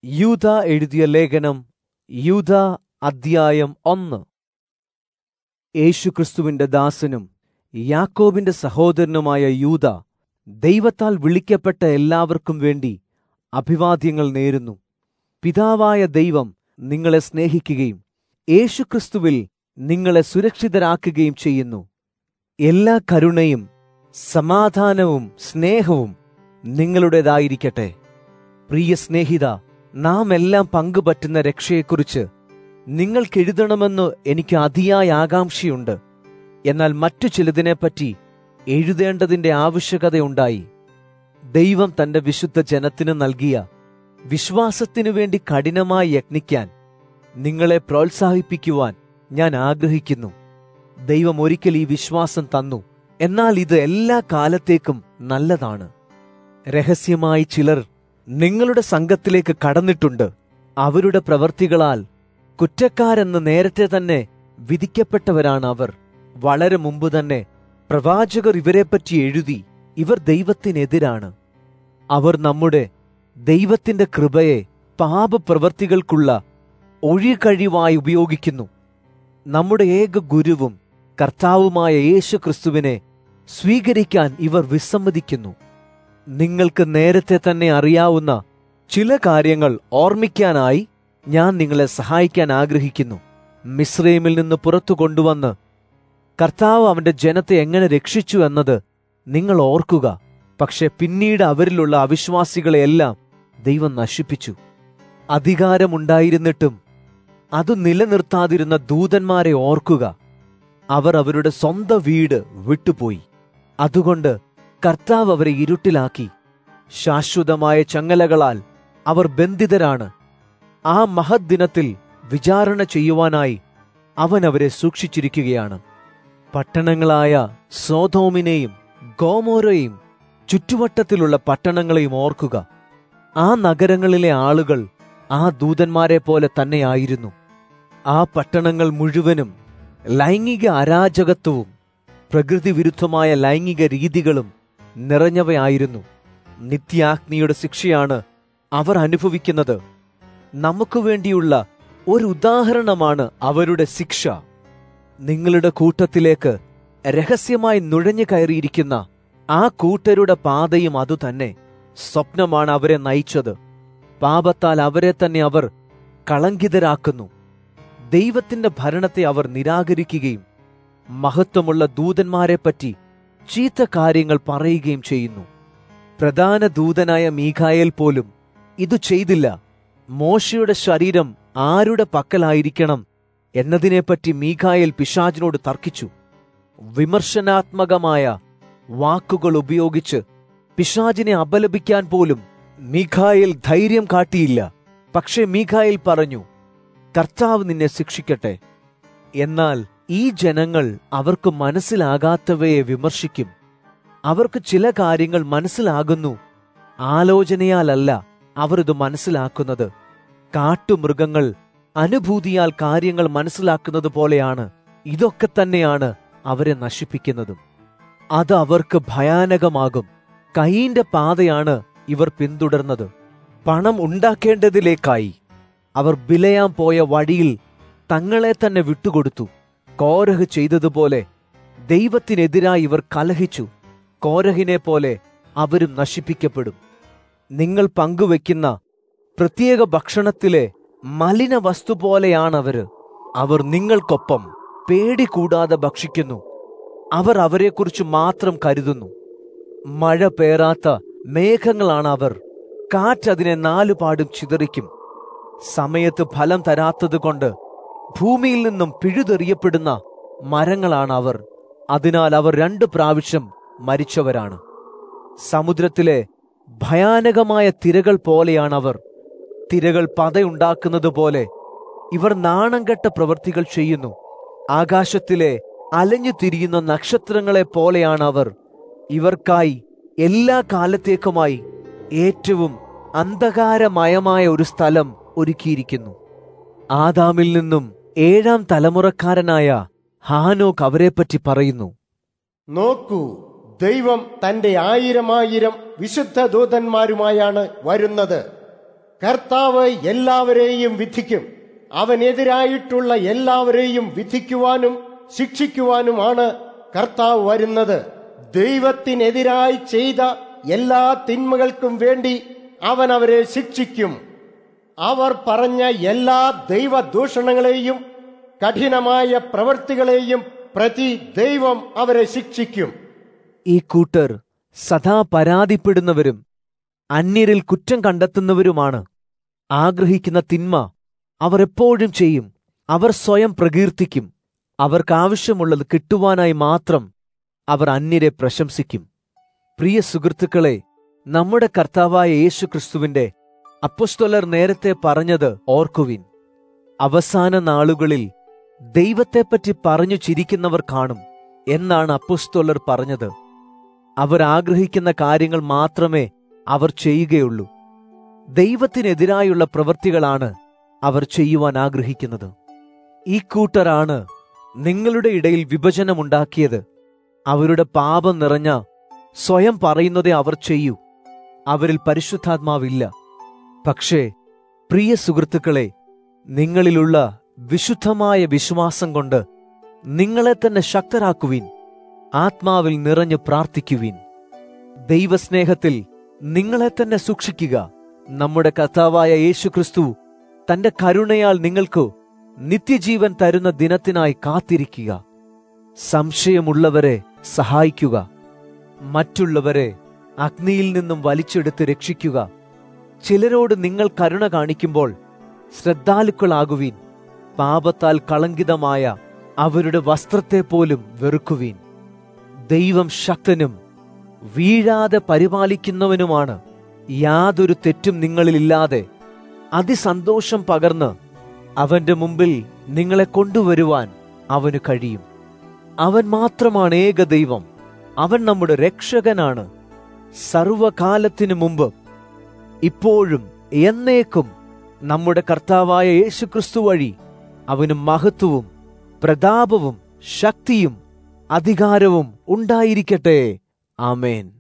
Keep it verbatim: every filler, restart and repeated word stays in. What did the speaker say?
യൂദാ എഴുതിയ ലേഖനം. യൂദാ അദ്ധ്യായം ഒന്ന്. യേശുക്രിസ്തുവിന്റെ ദാസനും യാക്കോബിന്റെ സഹോദരനുമായ യൂദാ, ദൈവത്താൽ വിളിക്കപ്പെട്ട എല്ലാവർക്കും വേണ്ടി അഭിവാദ്യങ്ങൾ നേരുന്നു. പിതാവായ ദൈവം നിങ്ങളെ സ്നേഹിക്കുകയും യേശുക്രിസ്തുവിൽ നിങ്ങളെ സുരക്ഷിതരാക്കുകയും ചെയ്യുന്നു. എല്ലാ കരുണയും സമാധാനവും സ്നേഹവും നിങ്ങളുടേതായിരിക്കട്ടെ. പ്രിയ സ്നേഹിത, നാം എല്ലാം പങ്കുപറ്റുന്ന രക്ഷയെക്കുറിച്ച് നിങ്ങൾക്കെഴുതണമെന്ന് എനിക്ക് അതിയായ ആകാംക്ഷയുണ്ട്. എന്നാൽ മറ്റു ചിലതിനെപ്പറ്റി എഴുതേണ്ടതിന്റെ ആവശ്യകതയുണ്ടായി. ദൈവം തന്റെ വിശുദ്ധ ജനത്തിന് നൽകിയ വിശ്വാസത്തിനു വേണ്ടി കഠിനമായി യത്നിക്കാൻ നിങ്ങളെ പ്രോത്സാഹിപ്പിക്കുവാൻ ഞാൻ ആഗ്രഹിക്കുന്നു. ദൈവം ഒരിക്കൽ ഈ വിശ്വാസം തന്നു, എന്നാൽ ഇത് എല്ലാ കാലത്തേക്കും നല്ലതാണ്. രഹസ്യമായി ചിലർ നിങ്ങളുടെ സംഘത്തിലേക്ക് കടന്നിട്ടുണ്ട്. അവരുടെ പ്രവൃത്തികളാൽ കുറ്റക്കാരെന്ന് നേരത്തെ തന്നെ വിധിക്കപ്പെട്ടവരാണ് അവർ. വളരെ മുമ്പ് തന്നെ പ്രവാചകർ ഇവരെപ്പറ്റി എഴുതി, ഇവർ ദൈവത്തിനെതിരാണ്. അവർ നമ്മുടെ ദൈവത്തിന്റെ കൃപയെ പാപപ്രവൃത്തികൾക്കുള്ള ഒഴികഴിവായി ഉപയോഗിക്കുന്നു. നമ്മുടെ ഏക ഗുരുവും കർത്താവുമായ യേശു ക്രിസ്തുവിനെ സ്വീകരിക്കാൻ ഇവർ വിസമ്മതിക്കുന്നു. നിങ്ങൾക്ക് നേരത്തെ തന്നെ അറിയാവുന്ന ചില കാര്യങ്ങൾ ഓർമ്മിക്കാനായി ഞാൻ നിങ്ങളെ സഹായിക്കാൻ ആഗ്രഹിക്കുന്നു. മിസ്രൈമിൽ നിന്ന് പുറത്തു കൊണ്ടുവന്ന് കർത്താവ് അവന്റെ ജനത്തെ എങ്ങനെ രക്ഷിച്ചു എന്നത് നിങ്ങൾ ഓർക്കുക. പക്ഷെ പിന്നീട് അവരിലുള്ള അവിശ്വാസികളെയെല്ലാം ദൈവം നശിപ്പിച്ചു. അധികാരമുണ്ടായിരുന്നിട്ടും അത് നിലനിർത്താതിരുന്ന ദൂതന്മാരെ ഓർക്കുക. അവർ അവരുടെ സ്വന്തം വീട് വിട്ടുപോയി. അതുകൊണ്ട് കർത്താവ് അവരെ ഇരുട്ടിലാക്കി. ശാശ്വതമായ ചങ്ങലകളാൽ അവർ ബന്ധിതരാണ്. ആ മഹത് ദിനത്തിൽ വിചാരണ ചെയ്യുവാനായി അവൻ അവരെ സൂക്ഷിച്ചിരിക്കുകയാണ്. പട്ടണങ്ങളായ സോദോമിനെയും ഗോമോരയെയും ചുറ്റുവട്ടത്തിലുള്ള പട്ടണങ്ങളെയും ഓർക്കുക. ആ നഗരങ്ങളിലെ ആളുകൾ ആ ദൂതന്മാരെ പോലെ തന്നെയായിരുന്നു. ആ പട്ടണങ്ങൾ മുഴുവനും ലൈംഗിക അരാജകത്വവും പ്രകൃതി വിരുദ്ധമായ ലൈംഗിക രീതികളും നിറഞ്ഞവയായിരുന്നു. നിത്യാഗ്നിയുടെ ശിക്ഷയാണ് അവർ അനുഭവിക്കുന്നത്. നമുക്ക് വേണ്ടിയുള്ള ഒരു ഉദാഹരണമാണ് അവരുടെ ശിക്ഷ. നിങ്ങളുടെ കൂട്ടത്തിലേക്ക് രഹസ്യമായി നുഴഞ്ഞു കയറിയിരിക്കുന്ന ആ കൂട്ടരുടെ പാതയും അതുതന്നെ. സ്വപ്നമാണ് അവരെ നയിച്ചത്. പാപത്താൽ അവരെ തന്നെ അവർ കളങ്കിതരാക്കുന്നു. ദൈവത്തിന്റെ ഭരണത്തെ അവർ നിരാകരിക്കുകയും മഹത്വമുള്ള ദൂതന്മാരെപ്പറ്റി ചീത്ത കാര്യങ്ങൾ പറയുകയും ചെയ്യുന്നു. പ്രധാന ദൂതനായ മീഖായേൽ പോലും ഇതു ചെയ്തില്ല. മോശയുടെ ശരീരം ആരുടെ പക്കലായിരിക്കണം എന്നതിനെപ്പറ്റി മീഖായേൽ പിശാചിനോട് തർക്കിച്ചു. വിമർശനാത്മകമായ വാക്കുകൾ ഉപയോഗിച്ച് പിശാചിനെ അപലപിക്കാൻ പോലും മീഖായേൽ ധൈര്യം കാട്ടിയില്ല. പക്ഷേ മീഖായേൽ പറഞ്ഞു, കർത്താവ് നിന്നെ ശിക്ഷിക്കട്ടെ. എന്നാൽ ഈ ജനങ്ങൾ അവർക്ക് മനസ്സിലാകാത്തവയെ വിമർശിക്കും. അവർക്ക് ചില കാര്യങ്ങൾ മനസ്സിലാകുന്നു. ആലോചനയാലല്ല അവർ ഇത് മനസ്സിലാക്കുന്നത്. കാട്ടുമൃഗങ്ങൾ അനുഭൂതിയാൽ കാര്യങ്ങൾ മനസ്സിലാക്കുന്നത് പോലെയാണ്. ഇതൊക്കെ തന്നെയാണ് അവരെ നശിപ്പിക്കുന്നതും. അത് അവർക്ക് ഭയാനകമാകും. കയീന്റെ പാതയാണ് ഇവർ പിന്തുടർന്നത്. പണം ഉണ്ടാക്കേണ്ടതിലേക്കായി അവർ ബിലയാം പോയ വഴിയിൽ തങ്ങളെ തന്നെ വിട്ടുകൊടുത്തു. കോരഹ് ചെയ്തതുപോലെ ദൈവത്തിനെതിരായി ഇവർ കലഹിച്ചു. കോരഹിനെ പോലെ അവരും നശിപ്പിക്കപ്പെടും. നിങ്ങൾ പങ്കുവെക്കുന്ന പ്രത്യേക ഭക്ഷണത്തിലെ മലിന വസ്തു പോലെയാണവര്. അവർ നിങ്ങൾക്കൊപ്പം പേടി കൂടാതെ ഭക്ഷിക്കുന്നു. അവർ അവരെക്കുറിച്ച് മാത്രം കരുതുന്നു. മഴ പേറാത്ത മേഘങ്ങളാണ് അവർ. കാറ്റതിനെ നാലുപാടും ചിതറിക്കും. സമയത്ത് ഫലം തരാത്തത് കൊണ്ട് ഭൂമിയിൽ നിന്നും പിഴുതെറിയപ്പെടുന്ന മരങ്ങളാണ് അവർ. അതിനാൽ അവർ രണ്ടു പ്രാവശ്യം മരിച്ചവരാണ്. സമുദ്രത്തിലെ ഭയാനകമായ തിരകൾ പോലെയാണവർ. തിരകൾ പതയുണ്ടാക്കുന്നത് പോലെ ഇവർ നാണംകെട്ട പ്രവൃത്തികൾ ചെയ്യുന്നു. ആകാശത്തിലെ അലഞ്ഞു തിരിയുന്ന നക്ഷത്രങ്ങളെ പോലെയാണവർ. ഇവർക്കായി എല്ലാ കാലത്തേക്കുമായി ഏറ്റവും അന്ധകാരമയമായ ഒരു സ്ഥലം ഒരുക്കിയിരിക്കുന്നു. ആദാമിൽ നിന്നും ഏഴാം തലമുറക്കാരനായ ഹാനോക്ക് അവരെപ്പറ്റി പറയുന്നു, നോക്കൂ, ദൈവം തന്റെ ആയിരം ആയിരം വിശുദ്ധ ദൂതന്മാരുമായാണ് വരുന്നത്. കർത്താവ് എല്ലാവരെയും വിധിക്കും. അവനെതിരായിട്ടുള്ള എല്ലാവരെയും വിധിക്കുവാനും ശിക്ഷിക്കുവാനുമാണ് കർത്താവ് വരുന്നത്. ദൈവത്തിനെതിരായി ചെയ്ത എല്ലാ തിന്മകൾക്കും വേണ്ടി അവൻ അവരെ ശിക്ഷിക്കും. അവർ പറഞ്ഞ എല്ലാ ദൈവദൂഷണങ്ങളെയും കഠിനമായ പ്രവൃത്തികളെയും പ്രതി ദൈവം അവരെ ശിക്ഷിക്കും. ഈ കൂട്ടർ സദാ പരാതിപ്പെടുന്നവരും അന്യരിൽ കുറ്റം കണ്ടെത്തുന്നവരുമാണ്. ആഗ്രഹിക്കുന്ന തിന്മ അവർ എപ്പോഴും ചെയ്യും. അവർ സ്വയം പ്രകീർത്തിക്കും. അവർക്കാവശ്യമുള്ളത് കിട്ടുവാനായി മാത്രം അവർ അന്യരെ പ്രശംസിക്കും. പ്രിയ സുഹൃത്തുക്കളെ, നമ്മുടെ കർത്താവായ യേശുക്രിസ്തുവിന്റെ അപ്പൊസ്തലർ നേരത്തെ പറഞ്ഞത് ഓർക്കുവിൻ. അവസാന നാളുകളിൽ ദൈവത്തെപ്പറ്റി പറഞ്ഞു ചിരിക്കുന്നവർ കാണും എന്നാണ് അപ്പൊസ്തലർ പറഞ്ഞത്. അവർ ആഗ്രഹിക്കുന്ന കാര്യങ്ങൾ മാത്രമേ അവർ ചെയ്യുകയുള്ളൂ. ദൈവത്തിനെതിരായുള്ള പ്രവൃത്തികളാണ് അവർ ചെയ്യുവാൻ ആഗ്രഹിക്കുന്നത്. ഈ കൂട്ടരാണ് നിങ്ങളുടെ ഇടയിൽ വിഭജനമുണ്ടാക്കിയത്. അവരുടെ പാപം നിറഞ്ഞ സ്വയം പറയുന്നതേ അവർ ചെയ്യൂ. അവരിൽ പരിശുദ്ധാത്മാവില്ല. പക്ഷേ പ്രിയ സുഹൃത്തുക്കളെ, നിങ്ങളിലുള്ള വിശുദ്ധമായ വിശ്വാസം കൊണ്ട് നിങ്ങളെ തന്നെ ശക്തരാക്കുവിൻ. ആത്മാവിൽ നിറഞ്ഞു പ്രാർത്ഥിക്കുവിൻ. ദൈവസ്നേഹത്തിൽ നിങ്ങളെ തന്നെ സൂക്ഷിക്കുക. നമ്മുടെ കർത്താവായ യേശുക്രിസ്തു തന്റെ കരുണയാൽ നിങ്ങൾക്ക് നിത്യജീവൻ തരുന്ന ദിനത്തിനായി കാത്തിരിക്കുക. സംശയമുള്ളവരെ സഹായിക്കുക. മറ്റുള്ളവരെ അഗ്നിയിൽ നിന്നും വലിച്ചെടുത്ത് രക്ഷിക്കുക. ചിലരോട് നിങ്ങൾ കരുണ കാണിക്കുമ്പോൾ ശ്രദ്ധാലുക്കളാകുവീൻ. പാപത്താൽ കളങ്കിതമായ അവരുടെ വസ്ത്രത്തെ പോലും വെറുക്കുവീൻ. ദൈവം ശക്തനും വീഴാതെ പരിപാലിക്കുന്നവനുമാണ്. യാതൊരു തെറ്റും നിങ്ങളിലില്ലാതെ അതിസന്തോഷം പകർന്ന് അവന്റെ മുമ്പിൽ നിങ്ങളെ കൊണ്ടുവരുവാൻ അവന് കഴിയും. അവൻ മാത്രമാണ് ഏക ദൈവം. അവൻ നമ്മുടെ രക്ഷകനാണ്. സർവകാലത്തിനു മുമ്പ് ഇപ്പോഴും എന്നേക്കും നമ്മുടെ കർത്താവായ യേശുക്രിസ്തു വഴി അവന് മഹത്വവും പ്രതാപവും ശക്തിയും അധികാരവും ഉണ്ടായിരിക്കട്ടെ. ആമേൻ.